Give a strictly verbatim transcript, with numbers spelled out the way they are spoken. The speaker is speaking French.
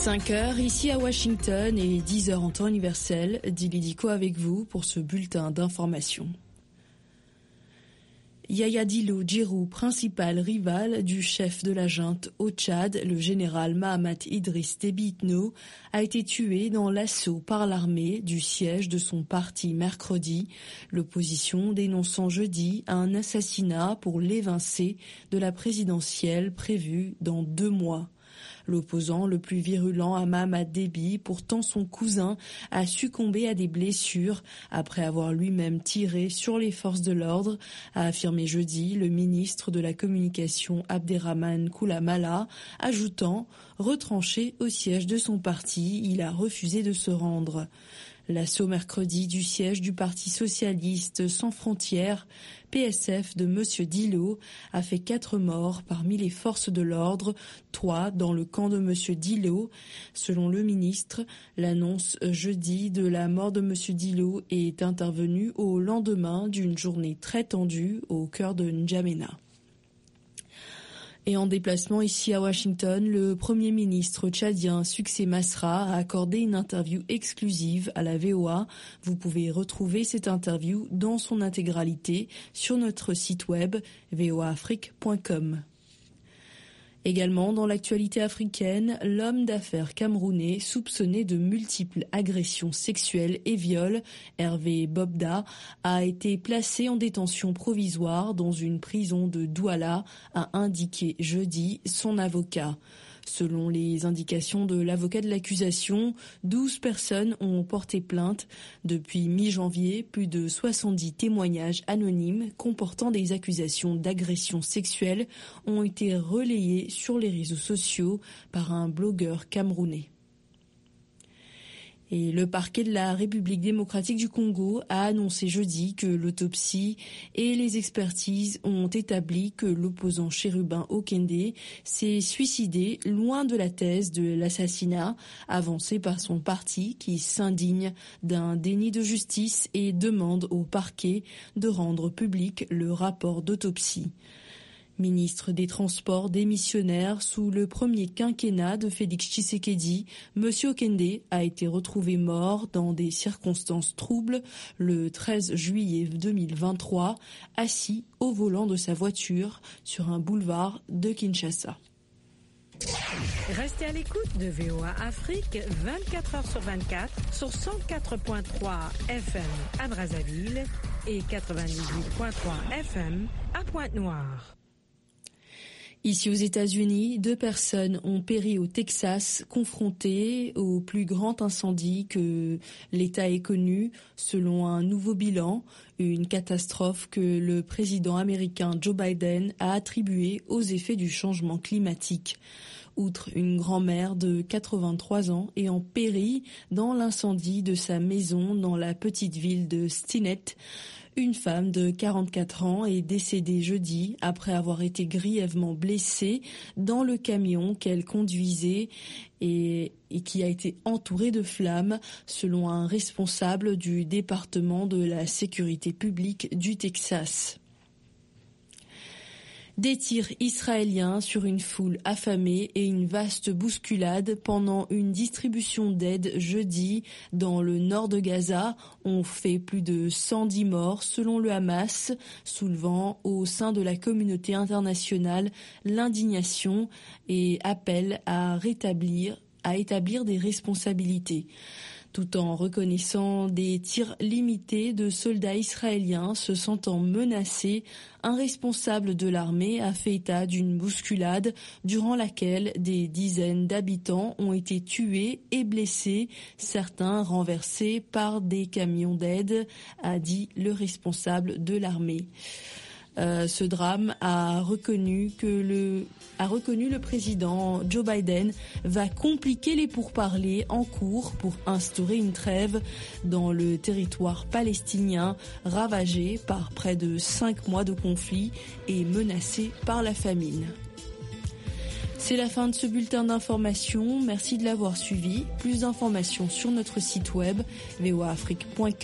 cinq heures ici à Washington et dix heures en temps universel, Dili Diko avec vous pour ce bulletin d'information. Yahya Dillo Djirou, principal rival du chef de la junte au Tchad, le général Mahamat Idriss Déby Itno, a été tué dans l'assaut par l'armée du siège de son parti mercredi, l'opposition dénonçant jeudi un assassinat pour l'évincer de la présidentielle prévue dans deux mois. L'opposant le plus virulent à Mahamat Déby, pourtant son cousin, a succombé à des blessures après avoir lui-même tiré sur les forces de l'ordre, a affirmé jeudi le ministre de la Communication Abderrahmane Koulamala, ajoutant « Retranché au siège de son parti, il a refusé de se rendre ». L'assaut mercredi du siège du Parti socialiste sans frontières, P S F de Monsieur Dillo, a fait quatre morts parmi les forces de l'ordre, trois dans le camp de Monsieur Dillo. Selon le ministre, l'annonce jeudi de la mort de Monsieur Dillo est intervenue au lendemain d'une journée très tendue au cœur de N'Djamena. Et en déplacement ici à Washington, le Premier ministre tchadien Succé Masra a accordé une interview exclusive à la V O A. Vous pouvez retrouver cette interview dans son intégralité sur notre site web v o a afrique point com. Également dans l'actualité africaine, l'homme d'affaires camerounais soupçonné de multiples agressions sexuelles et viols, Hervé Bobda, a été placé en détention provisoire dans une prison de Douala, a indiqué jeudi son avocat. Selon les indications de l'avocat de l'accusation, douze personnes ont porté plainte. Depuis mi-janvier, plus de soixante-dix témoignages anonymes comportant des accusations d'agression sexuelle ont été relayés sur les réseaux sociaux par un blogueur camerounais. Et le parquet de la République démocratique du Congo a annoncé jeudi que l'autopsie et les expertises ont établi que l'opposant Chérubin Okende s'est suicidé loin de la thèse de l'assassinat avancée par son parti qui s'indigne d'un déni de justice et demande au parquet de rendre public le rapport d'autopsie. Ministre des Transports démissionnaire sous le premier quinquennat de Félix Tshisekedi, M. Okende a été retrouvé mort dans des circonstances troubles le treize juillet deux mille vingt-trois, assis au volant de sa voiture sur un boulevard de Kinshasa. Restez à l'écoute de V O A Afrique vingt-quatre heures sur vingt-quatre sur cent quatre point trois F M à Brazzaville et quatre-vingt-dix-huit point trois F M à Pointe-Noire. Ici aux États-Unis, deux personnes ont péri au Texas, confrontées au plus grand incendie que l'État ait connu, selon un nouveau bilan, une catastrophe que le président américain Joe Biden a attribuée aux effets du changement climatique. Outre une grand-mère de quatre-vingt-trois ans ayant péri dans l'incendie de sa maison dans la petite ville de Stinnett, une femme de quarante-quatre ans est décédée jeudi après avoir été grièvement blessée dans le camion qu'elle conduisait et, et qui a été entouré de flammes, selon un responsable du département de la sécurité publique du Texas. Des tirs israéliens sur une foule affamée et une vaste bousculade pendant une distribution d'aide jeudi dans le nord de Gaza ont fait plus de cent dix morts selon le Hamas, soulevant au sein de la communauté internationale l'indignation et appel à rétablir, à établir des responsabilités. Tout en reconnaissant des tirs limités de soldats israéliens se sentant menacés, un responsable de l'armée a fait état d'une bousculade durant laquelle des dizaines d'habitants ont été tués et blessés, certains renversés par des camions d'aide, a dit le responsable de l'armée. Euh, ce drame a reconnu que le a reconnu le président Joe Biden va compliquer les pourparlers en cours pour instaurer une trêve dans le territoire palestinien ravagé par près de cinq mois de conflit et menacé par la famine. C'est la fin de ce bulletin d'information. Merci de l'avoir suivi. Plus d'informations sur notre site web v o a afrique point com.